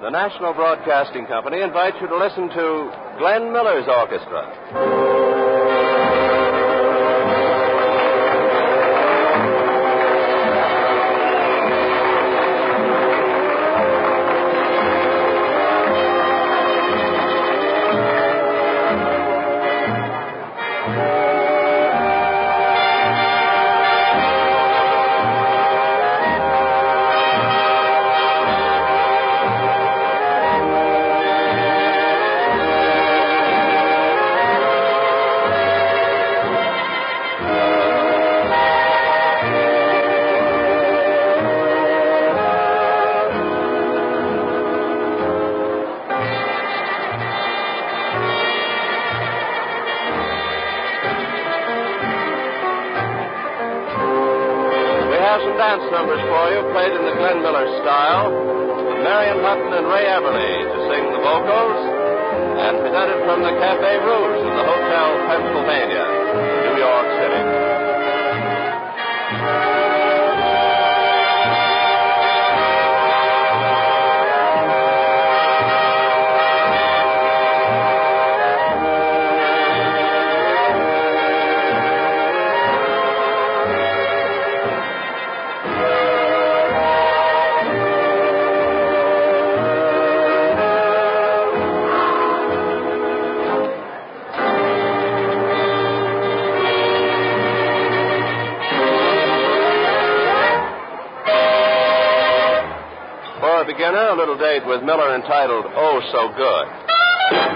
the National Broadcasting Company invites you to listen to Glenn Miller's orchestra. Some dance numbers for you, played in the Glenn Miller style, with Marion Hutton and Ray Everly to sing the vocals, and presented from the Cafe Rouge in the Hotel Pennsylvania, New York City. For a beginner, a little date with Miller entitled Oh So Good.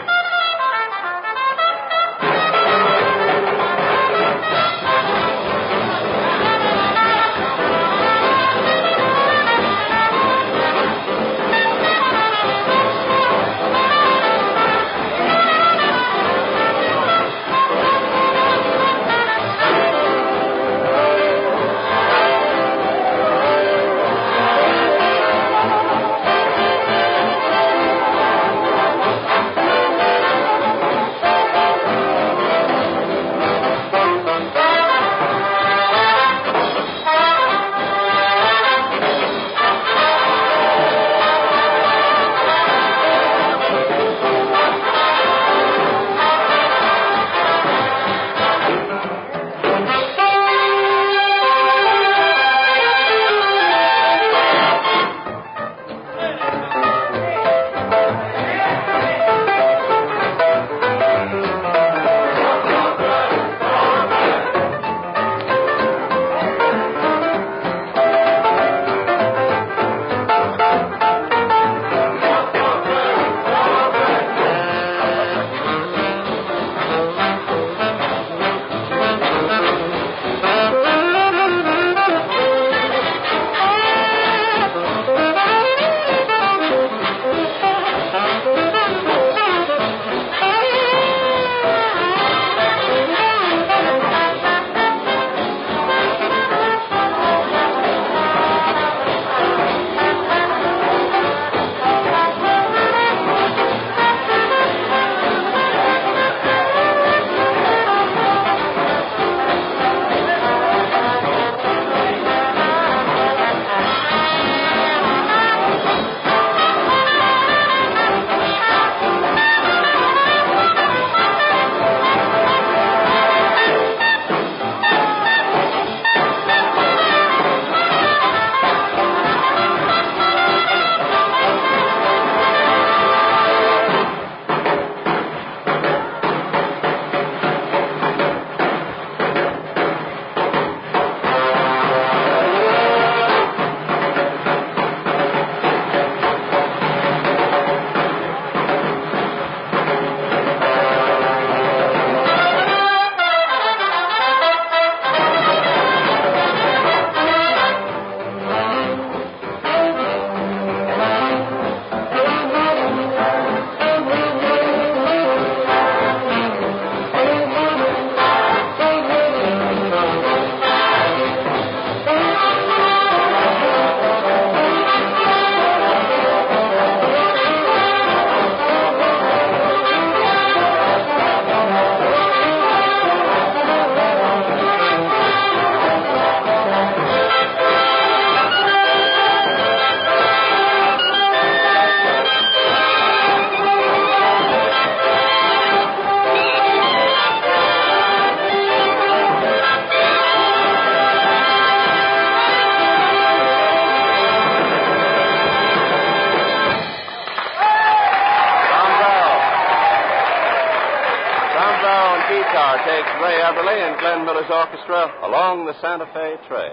takes Ray Everly and Glenn Miller's orchestra along the Santa Fe Trail.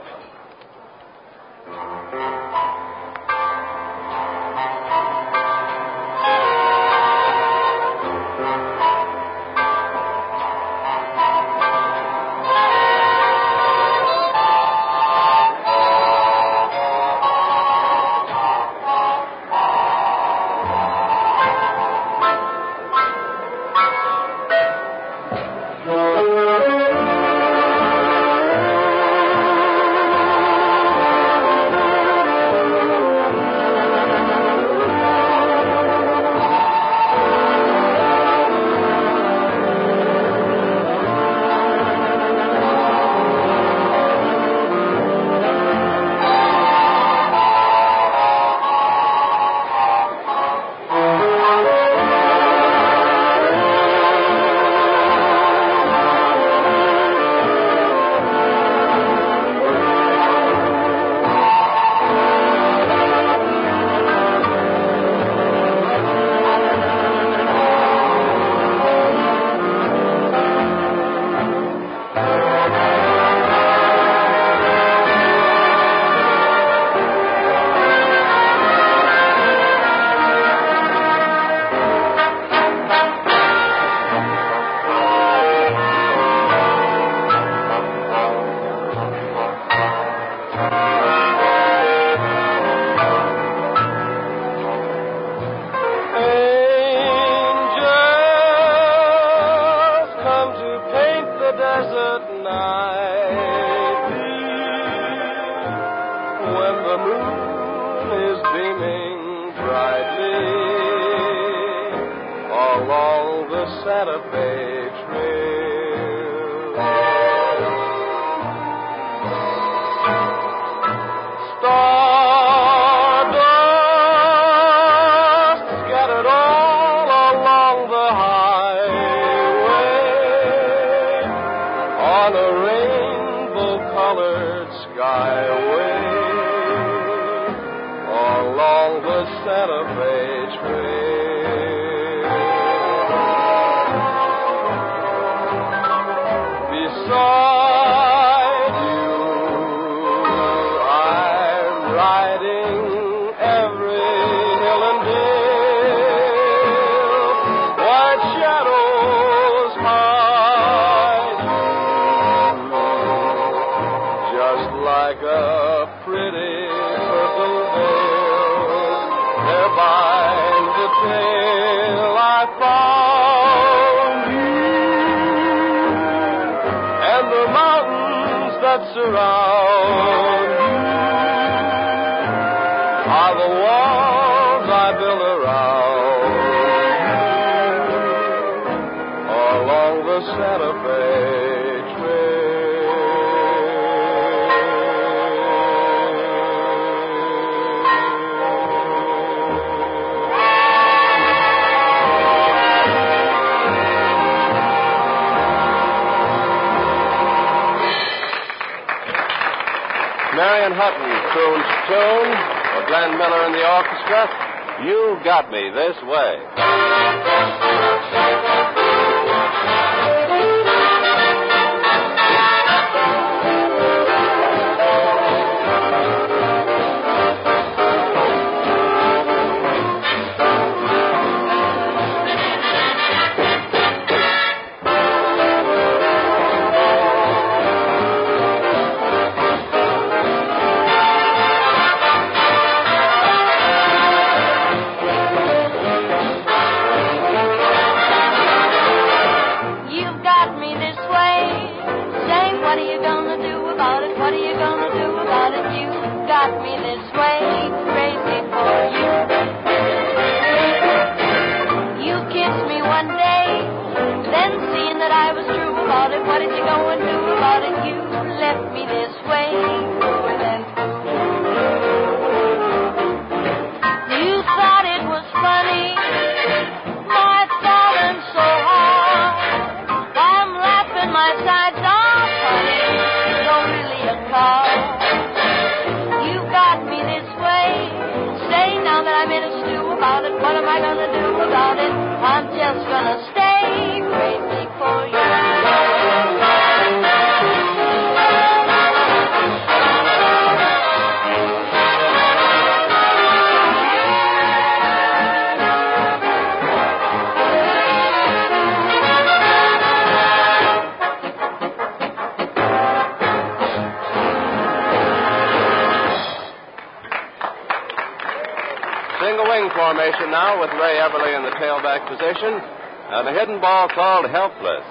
Santa Fe Trail. Stardust scattered all along the highway on a rainbow-colored skyway along the Santa Fe Trail. Beside you, I'm riding every hill and dale. White shadows hide you, just like a pretty purple veil. There binds the tale I found you, and the mountains that surround you are the walls I built around you along the Santa Fe Marion Hutton croons tune for Glenn Miller and the orchestra, You Got Me This Way. What are you gonna do about it? What are you gonna do about it? You got me this way, crazy for you. You kissed me one day, then seeing that I was true about it, what did you go and do about it? You left me this way, cruel and fool. You thought it was funny, my falling so hard. I'm laughing my sides off. You got me this way. Say now that I'm in a stew about it, what am I gonna do about it? I'm just gonna stay crazy for you. Single wing formation now with Ray Everly in the tailback position and a hidden ball called Helpless.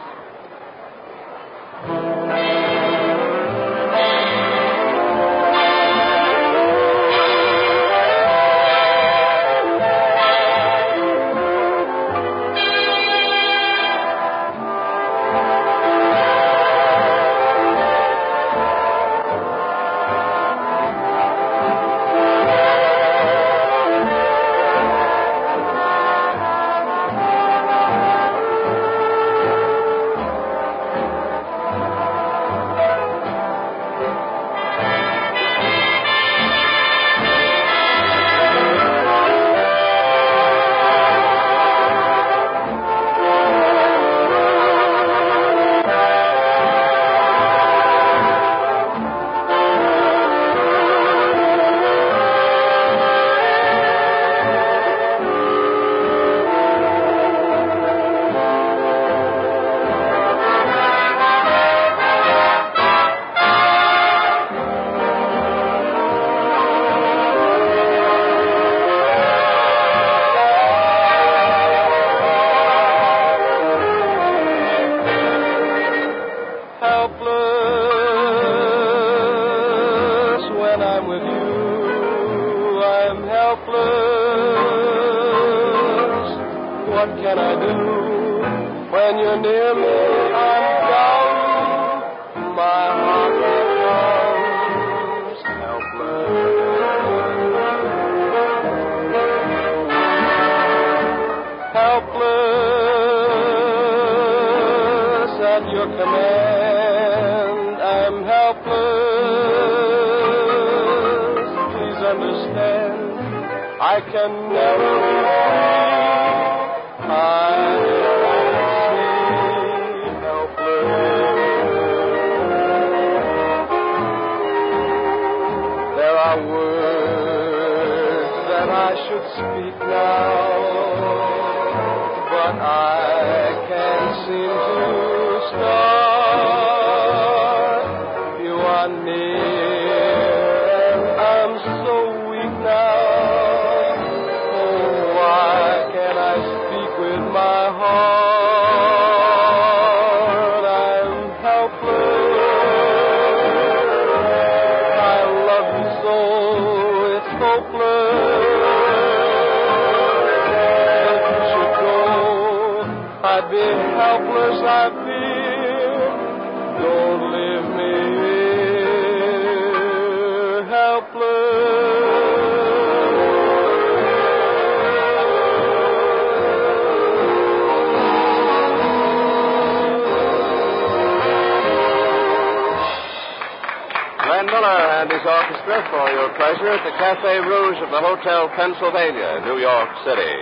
For your pleasure at the Cafe Rouge of the Hotel Pennsylvania, New York City.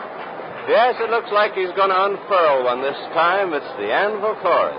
Yes, it looks like he's going to unfurl one this time. It's the Anvil Chorus.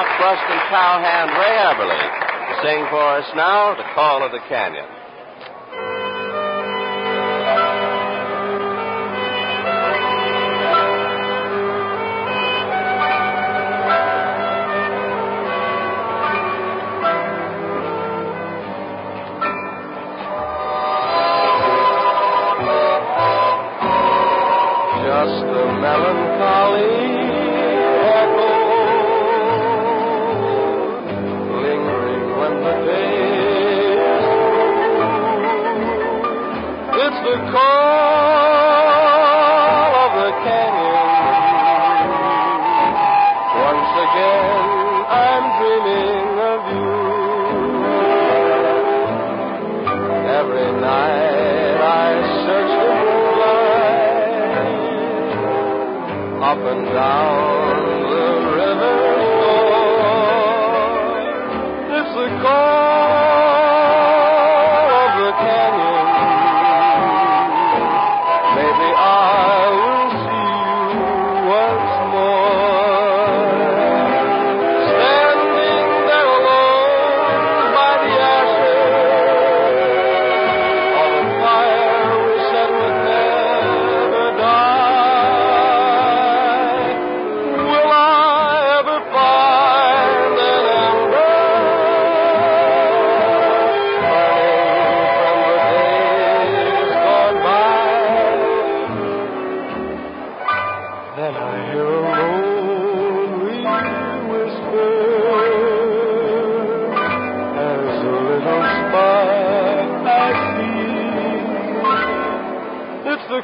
hawk brushed and cowhand Ray Eberly to sing for us now The Call of the Canyon. Just a melancholy echo, lingering when the day is through. It's the call of the canyon. Once again, I'm dreaming of you. Every night I search the up and down the river shore. It's the call of the canyon. Maybe I will see you once more. Standing there alone by the ashes of a fire we said would never die. Then I hear a lonely whisper as a little spark I see. It's the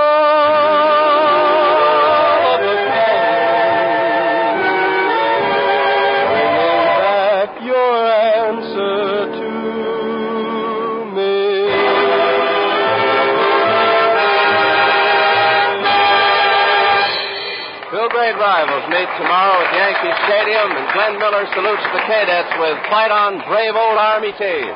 call of the canyon, bringing back your answer to me. Grade rivals meet tomorrow at Yankee Stadium, and Glenn Miller salutes the cadets with Fight On, Brave Old Army Team.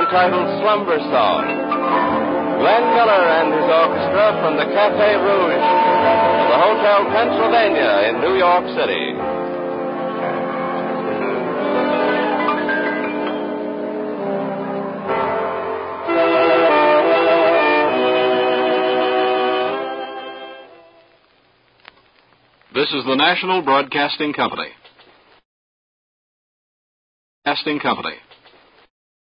entitled Slumber Song. Glenn Miller and his orchestra from the Café Rouge of the Hotel Pennsylvania in New York City. This is the National Broadcasting Company. Broadcasting Company.